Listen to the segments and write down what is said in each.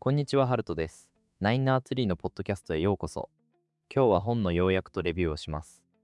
こんにちは、ハルトです。ナインナーツリーのポッドキャストへようこそ。今日は本の要約とレビューをします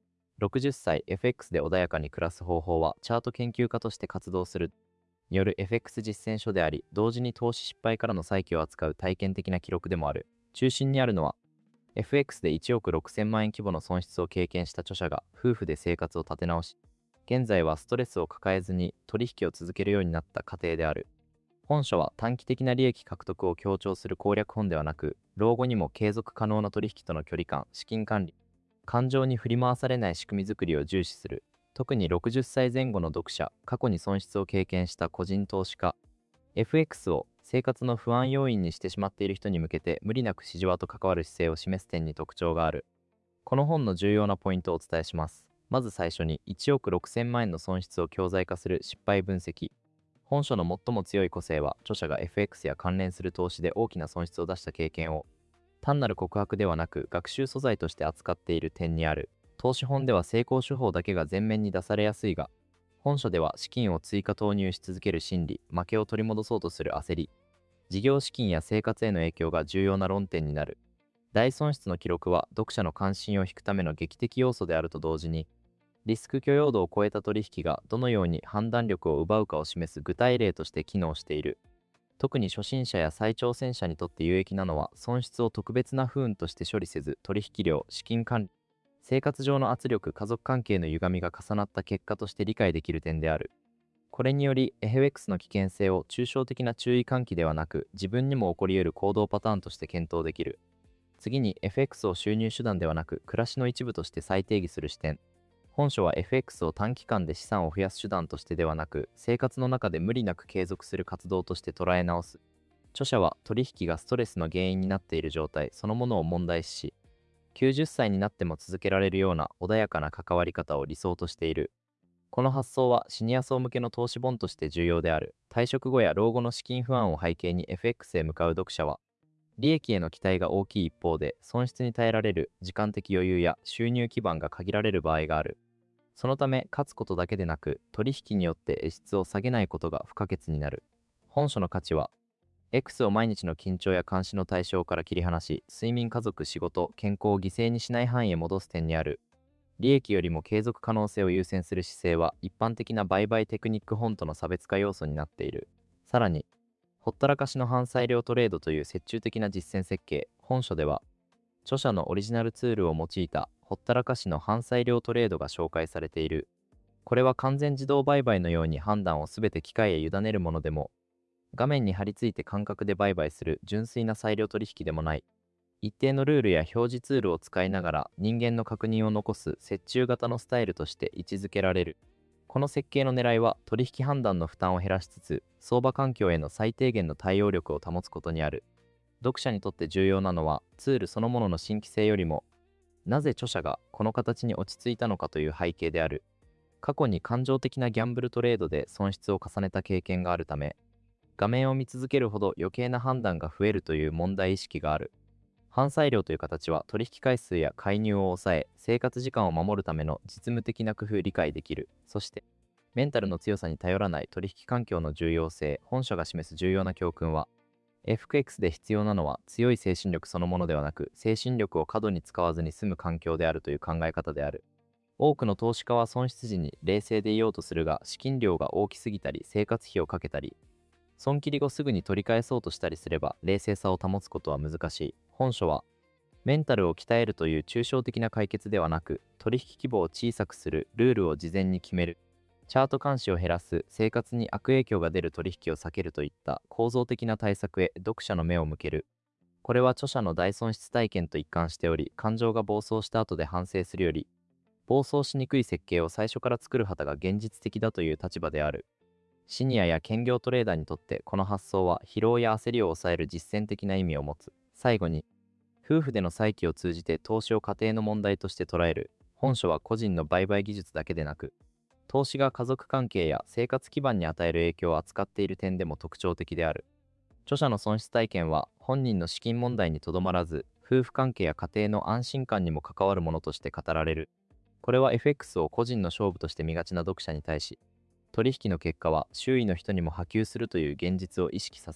。60歳 FX で穏やかに暮らす方法はチャート研究家として活動するによる FX 実践書であり、同時に投資失敗からの再起を扱う体験的な記録でもある。中心にあるのは、FX で1億6000万円規模の損失を経験した著者が夫婦で生活を立て直し、現在はストレスを抱えずに取引を続けるようになった過程である。本書は短期的な利益獲得を強調する攻略本ではなく、老後にも継続可能な取引との距離感、資金管理、感情に振り回されない仕組み作りを重視する。特に60歳前後の読者、過去に損失を経験した個人投資家、FX を生活の不安要因にしてしまっている人に向けて無理なく市場と関わる姿勢を示す点に特徴がある。この本の重要なポイントをお伝えします。まず最初に1億6000万円の損失を教材化する失敗分析。本書の最も強い個性は、著者が FX や関連する投資で大きな損失を出した経験を単なる告白ではなく学習素材として扱っている点にある。投資本では成功手法だけが前面に出されやすいが、本書では資金を追加投入し続ける心理、負けを取り戻そうとする焦り、事業資金や生活への影響が重要な論点になる。大損失の記録は読者の関心を引くための劇的要素であると同時に、リスク許容度を超えた取引がどのように判断力を奪うかを示す具体例として機能している。特に初心者や再挑戦者にとって有益なのは、損失を特別な不運として処理せず、取引量、資金管理、生活上の圧力、家族関係の歪みが重なった結果として理解できる点である。これにより、FX の危険性を抽象的な注意喚起ではなく、自分にも起こり得る行動パターンとして検討できる。次に、FX を収入手段ではなく、暮らしの一部として再定義する視点。本書は FX を短期間で資産を増やす手段としてではなく、生活の中で無理なく継続する活動として捉え直す。著者は取引がストレスの原因になっている状態そのものを問題視し、90歳になっても続けられるような穏やかな関わり方を理想としている。この発想はシニア層向けの投資本として重要である。退職後や老後の資金不安を背景に FX へ向かう読者は、利益への期待が大きい一方で、損失に耐えられる時間的余裕や収入基盤が限られる場合がある。そのため、勝つことだけでなく、取引によって絵質を下げないことが不可欠になる。本書の価値は、X を毎日の緊張や監視の対象から切り離し、睡眠、家族、仕事、健康を犠牲にしない範囲へ戻す点にある。利益よりも継続可能性を優先する姿勢は、一般的な売買テクニック本との差別化要素になっている。さらに、ほったらかしの反裁量トレードという折衷的な実践設計。本書では、著者のオリジナルツールを用いたほったらかしの反裁量トレードが紹介されている。これは完全自動売買のように判断をすべて機械へ委ねるものでも、画面に貼り付いて感覚で売買する純粋な裁量取引でもない。一定のルールや表示ツールを使いながら人間の確認を残す折衷型のスタイルとして位置づけられる。この設計の狙いは、取引判断の負担を減らしつつ、相場環境への最低限の対応力を保つことにある。読者にとって重要なのは、ツールそのものの新規性よりも、なぜ著者がこの形に落ち着いたのかという背景である。過去に感情的なギャンブルトレードで損失を重ねた経験があるため、画面を見続けるほど余計な判断が増えるという問題意識がある。反裁量という形は取引回数や介入を抑え、生活時間を守るための実務的な工夫を理解できる。そして、メンタルの強さに頼らない取引環境の重要性。本書が示す重要な教訓は、FX で必要なのは強い精神力そのものではなく、精神力を過度に使わずに済む環境であるという考え方である。多くの投資家は損失時に冷静でいようとするが、資金量が大きすぎたり、生活費をかけたり、損切り後すぐに取り返そうとしたりすれば、冷静さを保つことは難しい。本書は、メンタルを鍛えるという抽象的な解決ではなく、取引規模を小さくする、ルールを事前に決める、チャート監視を減らす、生活に悪影響が出る取引を避けるといった構造的な対策へ読者の目を向ける。これは著者の大損失体験と一貫しており、感情が暴走した後で反省するより、暴走しにくい設計を最初から作る旗が現実的だという立場である。シニアや兼業トレーダーにとってこの発想は疲労や焦りを抑える実践的な意味を持つ。最後に、夫婦での再起を通じて投資を家庭の問題として捉える。本書は個人の売買技術だけでなく、投資が家族関係や生活基盤に与える影響を扱っている点でも特徴的である。著者の損失体験は本人の資金問題にとどまらず、夫婦関係や家庭の安心感にも関わるものとして語られる。これは FX を個人の勝負として見がちな読者に対し、取引の結果は周囲の人にも波及するという現実を意識させる。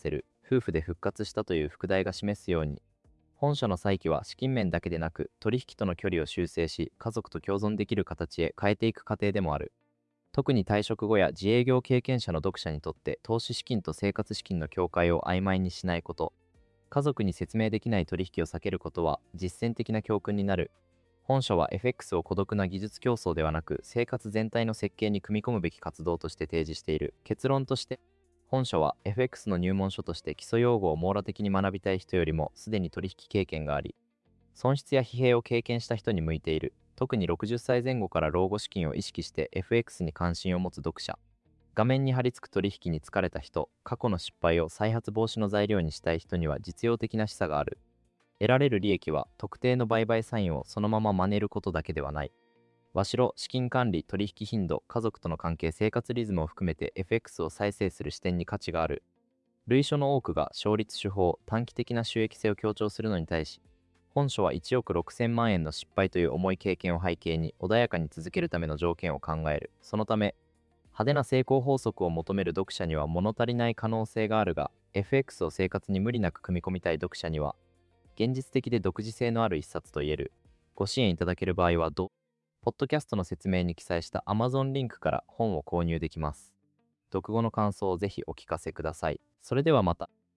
夫婦で復活したという副題が示すように、本書の再起は資金面だけでなく、取引との距離を修正し、家族と共存できる形へ変えていく過程でもある。特に退職後や自営業経験者の読者にとって、投資資金と生活資金の境界を曖昧にしないこと、家族に説明できない取引を避けることは実践的な教訓になる。本書は FX を孤独な技術競争ではなく、生活全体の設計に組み込むべき活動として提示している。結論として、本書は FX の入門書として基礎用語を網羅的に学びたい人よりもすでに取引経験があり、損失や疲弊を経験した人に向いている。特に60歳前後から老後資金を意識して FX に関心を持つ読者、画面に張り付く取引に疲れた人、過去の失敗を再発防止の材料にしたい人には実用的な示唆がある。得られる利益は特定の売買サインをそのまま真似ることだけではない。和代、資金管理、取引頻度、家族との関係、生活リズムを含めて FX を再生する視点に価値がある。類書の多くが勝率手法、短期的な収益性を強調するのに対し、本書は1億6000万円の失敗という重い経験を背景に穏やかに続けるための条件を考える。そのため、派手な成功法則を求める読者には物足りない可能性があるが、FX を生活に無理なく組み込みたい読者には、現実的で独自性のある一冊と言える。ご支援いただける場合はポッドキャストの説明に記載した Amazon リンクから本を購入できます。読後の感想をぜひお聞かせください。それではまた。